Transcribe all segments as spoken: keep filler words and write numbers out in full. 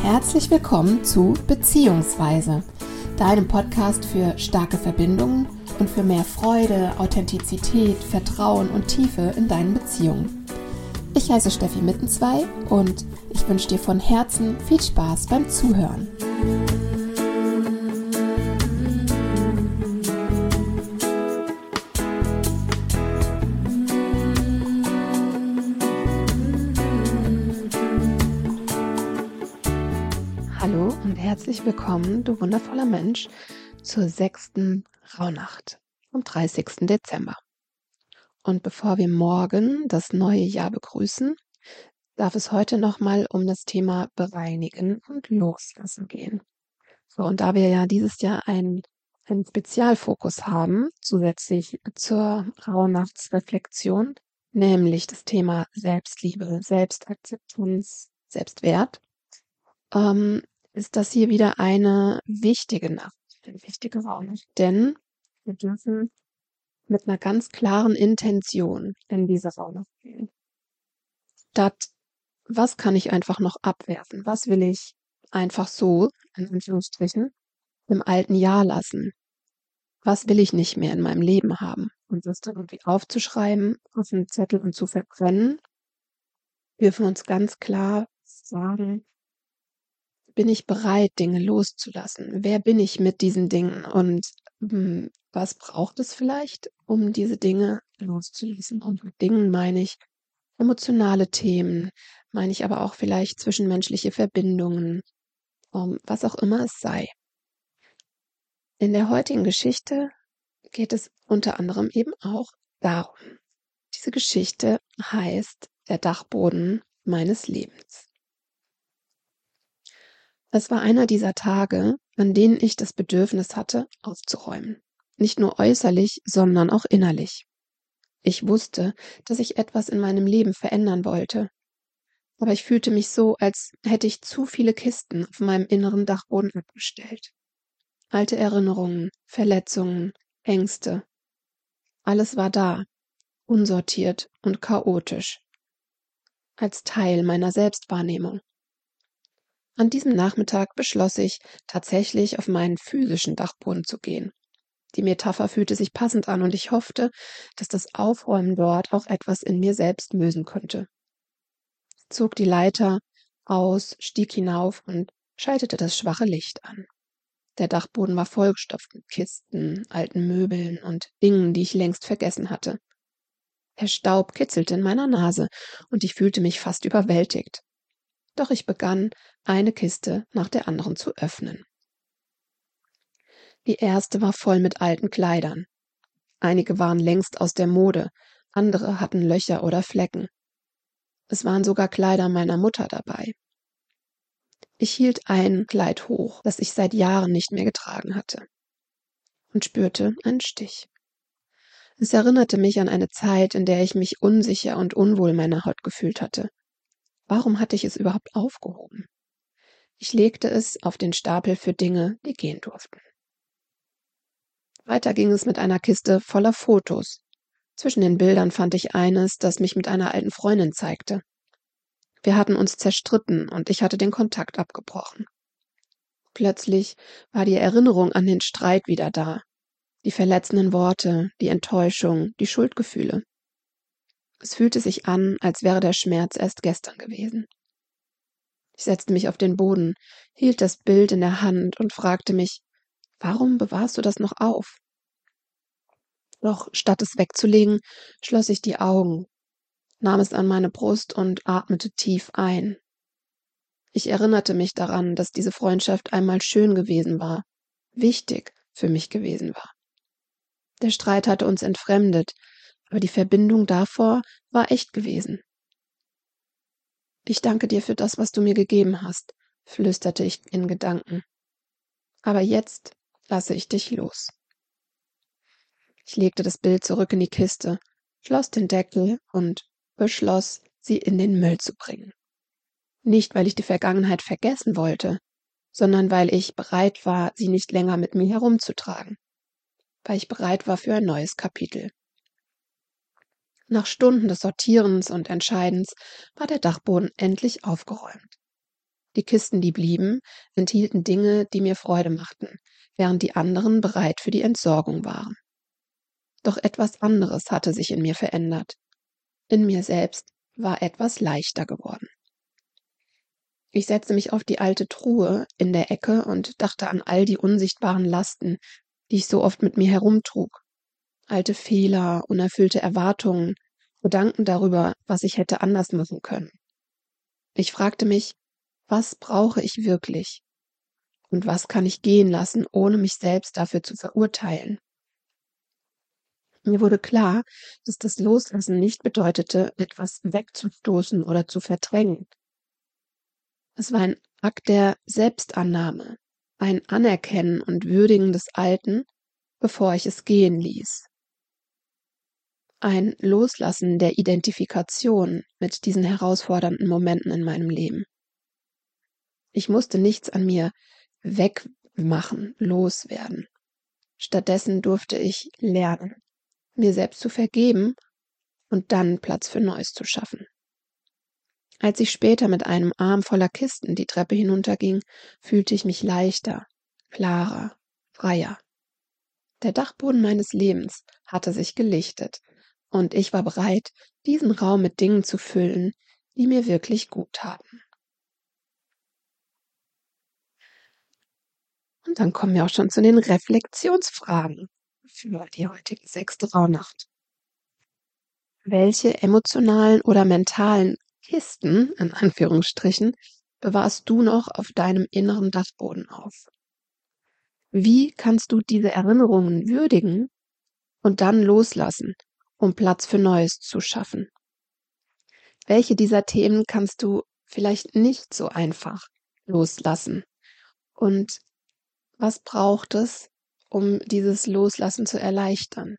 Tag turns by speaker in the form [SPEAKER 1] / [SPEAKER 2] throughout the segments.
[SPEAKER 1] Herzlich willkommen zu Beziehungsweise, deinem Podcast für starke Verbindungen und für mehr Freude, Authentizität, Vertrauen und Tiefe in deinen Beziehungen. Ich heiße Steffi Mittenzwei und ich wünsche dir von Herzen viel Spaß beim Zuhören. Hallo und herzlich willkommen, du wundervoller Mensch, zur sechsten Rauhnacht am dreißigsten Dezember. Und bevor wir morgen das neue Jahr begrüßen, darf es heute nochmal um das Thema Bereinigen und Loslassen gehen. So, und da wir ja dieses Jahr einen, einen Spezialfokus haben, zusätzlich zur Rauhnachtsreflexion, nämlich das Thema Selbstliebe, Selbstakzeptanz, Selbstwert, ähm, ist das hier wieder eine wichtige Nacht, eine wichtige Rauhnacht, denn wir dürfen mit einer ganz klaren Intention in diese Rauhnacht gehen. Statt, was kann ich einfach noch abwerfen? Was will ich einfach so, in Anführungsstrichen, im alten Jahr lassen? Was will ich nicht mehr in meinem Leben haben? Und das dann irgendwie aufzuschreiben, auf einen Zettel und zu verbrennen, dürfen wir uns ganz klar sagen, bin ich bereit, Dinge loszulassen? Wer bin ich mit diesen Dingen? Und hm, was braucht es vielleicht, um diese Dinge loszulassen? Und mit Dingen meine ich emotionale Themen, meine ich aber auch vielleicht zwischenmenschliche Verbindungen, um, was auch immer es sei. In der heutigen Geschichte geht es unter anderem eben auch darum. Diese Geschichte heißt Der Dachboden meines Lebens. Es war einer dieser Tage, an denen ich das Bedürfnis hatte, aufzuräumen. Nicht nur äußerlich, sondern auch innerlich. Ich wusste, dass ich etwas in meinem Leben verändern wollte. Aber ich fühlte mich so, als hätte ich zu viele Kisten auf meinem inneren Dachboden abgestellt. Alte Erinnerungen, Verletzungen, Ängste. Alles war da, unsortiert und chaotisch. Als Teil meiner Selbstwahrnehmung. An diesem Nachmittag beschloss ich, tatsächlich auf meinen physischen Dachboden zu gehen. Die Metapher fühlte sich passend an und ich hoffte, dass das Aufräumen dort auch etwas in mir selbst lösen könnte. Ich zog die Leiter aus, stieg hinauf und schaltete das schwache Licht an. Der Dachboden war vollgestopft mit Kisten, alten Möbeln und Dingen, die ich längst vergessen hatte. Der Staub kitzelte in meiner Nase und ich fühlte mich fast überwältigt. Doch ich begann, eine Kiste nach der anderen zu öffnen. Die erste war voll mit alten Kleidern. Einige waren längst aus der Mode, andere hatten Löcher oder Flecken. Es waren sogar Kleider meiner Mutter dabei. Ich hielt ein Kleid hoch, das ich seit Jahren nicht mehr getragen hatte, und spürte einen Stich. Es erinnerte mich an eine Zeit, in der ich mich unsicher und unwohl in meiner Haut gefühlt hatte. Warum hatte ich es überhaupt aufgehoben? Ich legte es auf den Stapel für Dinge, die gehen durften. Weiter ging es mit einer Kiste voller Fotos. Zwischen den Bildern fand ich eines, das mich mit einer alten Freundin zeigte. Wir hatten uns zerstritten und ich hatte den Kontakt abgebrochen. Plötzlich war die Erinnerung an den Streit wieder da. Die verletzenden Worte, die Enttäuschung, die Schuldgefühle. Es fühlte sich an, als wäre der Schmerz erst gestern gewesen. Ich setzte mich auf den Boden, hielt das Bild in der Hand und fragte mich, warum bewahrst du das noch auf? Doch statt es wegzulegen, schloss ich die Augen, nahm es an meine Brust und atmete tief ein. Ich erinnerte mich daran, dass diese Freundschaft einmal schön gewesen war, wichtig für mich gewesen war. Der Streit hatte uns entfremdet, aber die Verbindung davor war echt gewesen. Ich danke dir für das, was du mir gegeben hast, flüsterte ich in Gedanken. Aber jetzt lasse ich dich los. Ich legte das Bild zurück in die Kiste, schloss den Deckel und beschloss, sie in den Müll zu bringen. Nicht, weil ich die Vergangenheit vergessen wollte, sondern weil ich bereit war, sie nicht länger mit mir herumzutragen. Weil ich bereit war für ein neues Kapitel. Nach Stunden des Sortierens und Entscheidens war der Dachboden endlich aufgeräumt. Die Kisten, die blieben, enthielten Dinge, die mir Freude machten, während die anderen bereit für die Entsorgung waren. Doch etwas anderes hatte sich in mir verändert. In mir selbst war etwas leichter geworden. Ich setzte mich auf die alte Truhe in der Ecke und dachte an all die unsichtbaren Lasten, die ich so oft mit mir herumtrug. Alte Fehler, unerfüllte Erwartungen, Gedanken darüber, was ich hätte anders machen können. Ich fragte mich, was brauche ich wirklich? Und was kann ich gehen lassen, ohne mich selbst dafür zu verurteilen? Mir wurde klar, dass das Loslassen nicht bedeutete, etwas wegzustoßen oder zu verdrängen. Es war ein Akt der Selbstannahme, ein Anerkennen und Würdigen des Alten, bevor ich es gehen ließ. Ein Loslassen der Identifikation mit diesen herausfordernden Momenten in meinem Leben. Ich musste nichts an mir wegmachen, loswerden. Stattdessen durfte ich lernen, mir selbst zu vergeben und dann Platz für Neues zu schaffen. Als ich später mit einem Arm voller Kisten die Treppe hinunterging, fühlte ich mich leichter, klarer, freier. Der Dachboden meines Lebens hatte sich gelichtet und ich war bereit, diesen Raum mit Dingen zu füllen, die mir wirklich gut taten. Und dann kommen wir auch schon zu den Reflexionsfragen für die heutige sechste Rauhnacht. Welche emotionalen oder mentalen Kisten, in Anführungsstrichen, bewahrst du noch auf deinem inneren Dachboden auf? Wie kannst du diese Erinnerungen würdigen und dann loslassen, um Platz für Neues zu schaffen? Welche dieser Themen kannst du vielleicht nicht so einfach loslassen? Und was braucht es, um dieses Loslassen zu erleichtern?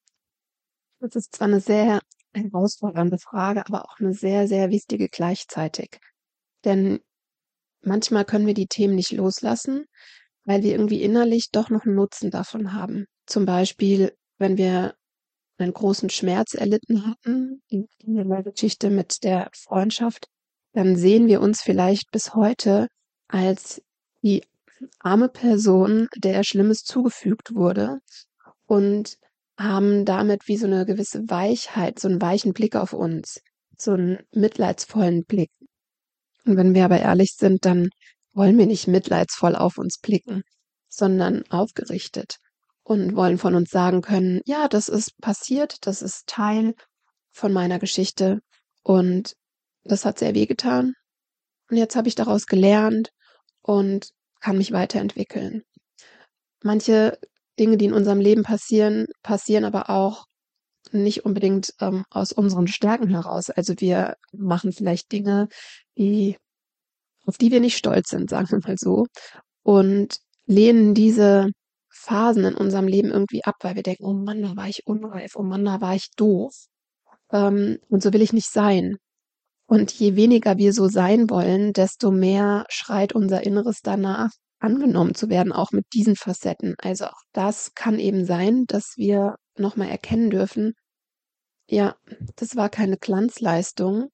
[SPEAKER 1] Das ist zwar eine sehr herausfordernde Frage, aber auch eine sehr, sehr wichtige gleichzeitig. Denn manchmal können wir die Themen nicht loslassen, weil wir irgendwie innerlich doch noch einen Nutzen davon haben. Zum Beispiel, wenn wir einen großen Schmerz erlitten hatten, in der Geschichte mit der Freundschaft, dann sehen wir uns vielleicht bis heute als die arme Person, der Schlimmes zugefügt wurde und haben damit wie so eine gewisse Weichheit, so einen weichen Blick auf uns, so einen mitleidsvollen Blick. Und wenn wir aber ehrlich sind, dann wollen wir nicht mitleidsvoll auf uns blicken, sondern aufgerichtet und wollen von uns sagen können, ja, das ist passiert, das ist Teil von meiner Geschichte und das hat sehr wehgetan. Und jetzt habe ich daraus gelernt und kann mich weiterentwickeln. Manche Dinge, die in unserem Leben passieren, passieren aber auch nicht unbedingt ähm, aus unseren Stärken heraus. Also wir machen vielleicht Dinge, die, auf die wir nicht stolz sind, sagen wir mal so, und lehnen diese Phasen in unserem Leben irgendwie ab, weil wir denken, oh Mann, da war ich unreif, oh Mann, da war ich doof. Ähm, und so will ich nicht sein. Und je weniger wir so sein wollen, desto mehr schreit unser Inneres danach, angenommen zu werden, auch mit diesen Facetten. Also auch das kann eben sein, dass wir nochmal erkennen dürfen, ja, das war keine Glanzleistung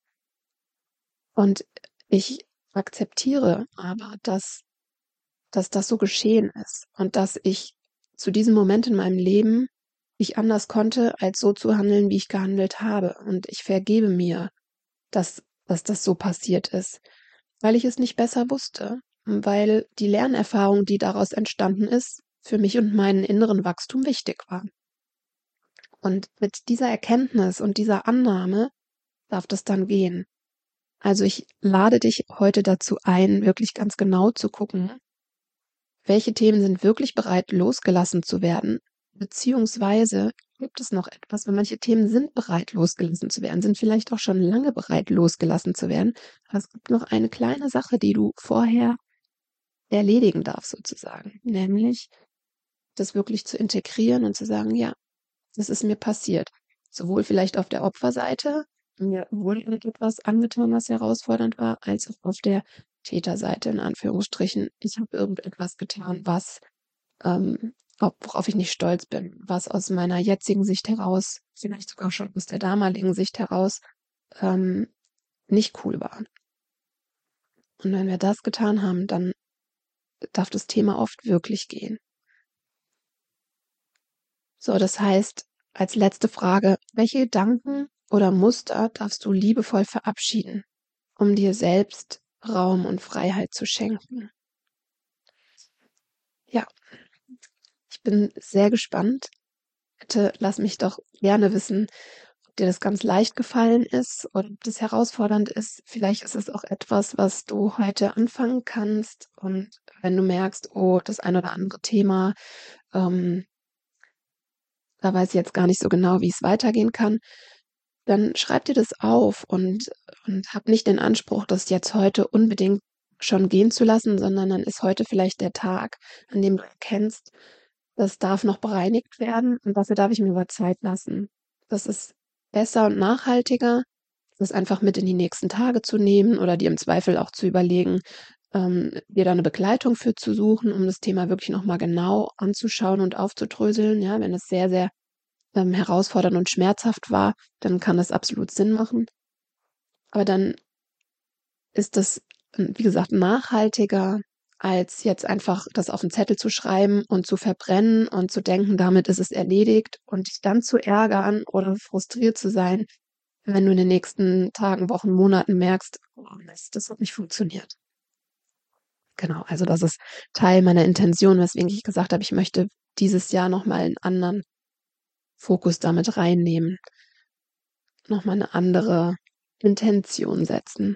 [SPEAKER 1] und ich akzeptiere aber, dass, dass das so geschehen ist und dass ich zu diesem Moment in meinem Leben nicht anders konnte, als so zu handeln, wie ich gehandelt habe. Und ich vergebe mir, dass, dass das so passiert ist, weil ich es nicht besser wusste, weil die Lernerfahrung, die daraus entstanden ist, für mich und meinen inneren Wachstum wichtig war. Und mit dieser Erkenntnis und dieser Annahme darf das dann gehen. Also ich lade dich heute dazu ein, wirklich ganz genau zu gucken, welche Themen sind wirklich bereit, losgelassen zu werden, beziehungsweise gibt es noch etwas, wenn manche Themen sind bereit, losgelassen zu werden, sind vielleicht auch schon lange bereit, losgelassen zu werden, aber es gibt noch eine kleine Sache, die du vorher erledigen darfst sozusagen, nämlich das wirklich zu integrieren und zu sagen, ja, das ist mir passiert. Sowohl vielleicht auf der Opferseite, mir wurde irgendetwas angetan, was herausfordernd war, als auch auf der Täterseite, in Anführungsstrichen. Ich habe irgendetwas getan, was, ähm, worauf ich nicht stolz bin, was aus meiner jetzigen Sicht heraus, vielleicht sogar schon aus der damaligen Sicht heraus, ähm, nicht cool war. Und wenn wir das getan haben, dann darf das Thema oft wirklich gehen. So, das heißt, als letzte Frage, welche Gedanken oder Muster darfst du liebevoll verabschieden, um dir selbst Raum und Freiheit zu schenken? Ja, ich bin sehr gespannt. Bitte lass mich doch gerne wissen, ob dir das ganz leicht gefallen ist oder ob das herausfordernd ist. Vielleicht ist es auch etwas, was du heute anfangen kannst. Und wenn du merkst, oh, das ein oder andere Thema, ähm, da weiß ich jetzt gar nicht so genau, wie es weitergehen kann, dann schreib dir das auf und, und hab nicht den Anspruch, das jetzt heute unbedingt schon gehen zu lassen, sondern dann ist heute vielleicht der Tag, an dem du erkennst, das darf noch bereinigt werden und dafür darf ich mir aber Zeit lassen. Das ist besser und nachhaltiger, das einfach mit in die nächsten Tage zu nehmen oder dir im Zweifel auch zu überlegen, ähm, dir da eine Begleitung für zu suchen, um das Thema wirklich noch mal genau anzuschauen und aufzudröseln. Ja, wenn es sehr, sehr ähm, herausfordernd und schmerzhaft war, dann kann das absolut Sinn machen. Aber dann ist das, ähm, wie gesagt, nachhaltiger, als jetzt einfach das auf 'n Zettel zu schreiben und zu verbrennen und zu denken, damit ist es erledigt und dich dann zu ärgern oder frustriert zu sein, wenn du in den nächsten Tagen, Wochen, Monaten merkst: „Oh Mist, das hat nicht funktioniert.“ Genau, also das ist Teil meiner Intention, weswegen ich gesagt habe, ich möchte dieses Jahr noch mal 'n anderen Fokus damit reinnehmen, noch mal 'ne andere Intention setzen.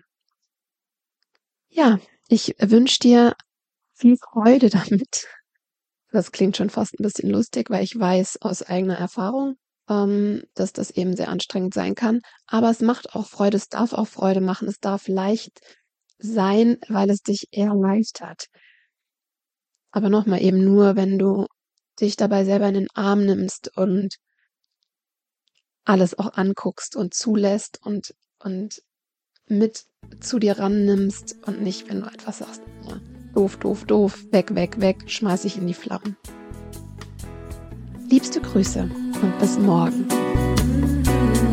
[SPEAKER 1] Ja, ich wünsche dir viel Freude damit. Das klingt schon fast 'n bisschen lustig, weil ich weiß aus eigener Erfahrung, ähm, dass das eben sehr anstrengend sein kann. Aber es macht auch Freude, es darf auch Freude machen, es darf leicht sein, weil es dich erleichtert. Aber noch mal eben nur, wenn du dich dabei selber in den Arm nimmst und alles auch anguckst und zulässt und und mit zu dir rannimmst und nicht, wenn du etwas sagst: „Ja, doof, doof, doof, weg, weg, weg, schmeiß ich in die Flammen.“ Liebste Grüße und bis morgen.